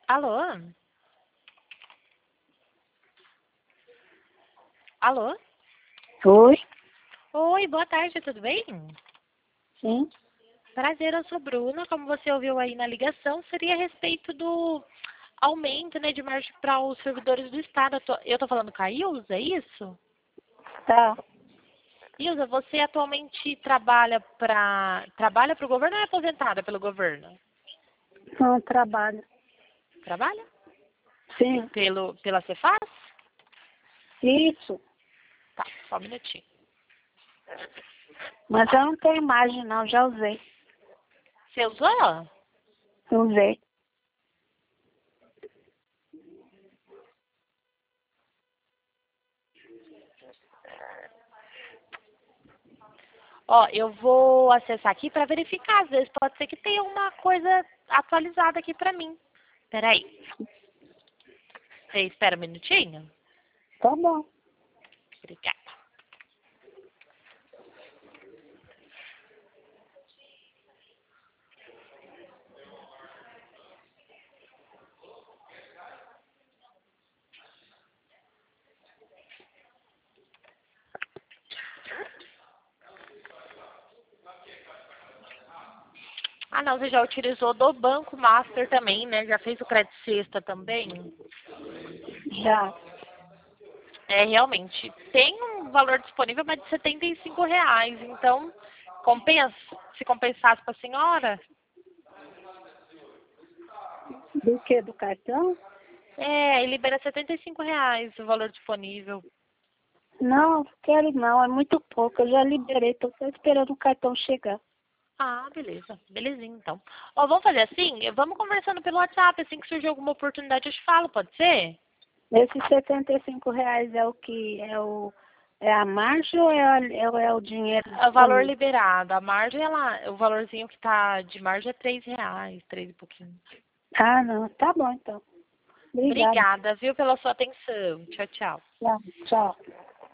Alô? Alô? Oi, Oi, boa tarde, tudo bem? sim, Prazer, eu sou Bruna. Como você ouviu aí na ligação, seria a respeito do aumento, né, de margem para os servidores do Estado. Eu tô falando com a Ilza, é isso? tá. Ilza, você atualmente trabalha para o governo ou é aposentada pelo governo? Não trabalho. Trabalha? Sim, Pela Cefaz? isso. Tá, só um minutinho. Mas eu não tenho imagem não, já usei. Você usou? Usei. Ó, eu vou acessar aqui para verificar. Às vezes pode ser que tenha uma coisa atualizada aqui para mim. Peraí. Você espera um minutinho? Tá bom. Obrigada. Ah, não, você já utilizou do Banco Master também, né? Já fez o Crédito Sexta também? Já. É, realmente. Tem um valor disponível, mas de R$ 75. Então, compensa? Se compensasse para a senhora? Do que? Do cartão? É, e libera R$ 75 o valor disponível. Não, quero não, é muito pouco. Eu já liberei, tô só esperando o cartão chegar. Ah, beleza. Belezinha, então. Ó, vamos fazer assim? Vamos conversando pelo WhatsApp. Assim que surgir alguma oportunidade, eu te falo, pode ser? Esses R$ 75 é o que? É a margem ou é o dinheiro É o valor disponível? liberado. A margem, o valorzinho que tá de margem é R$ 3, 3 e pouquinho. Ah, não, tá bom então. Obrigada. Obrigada, viu, pela sua atenção. Tchau, tchau. Tchau. Tchau.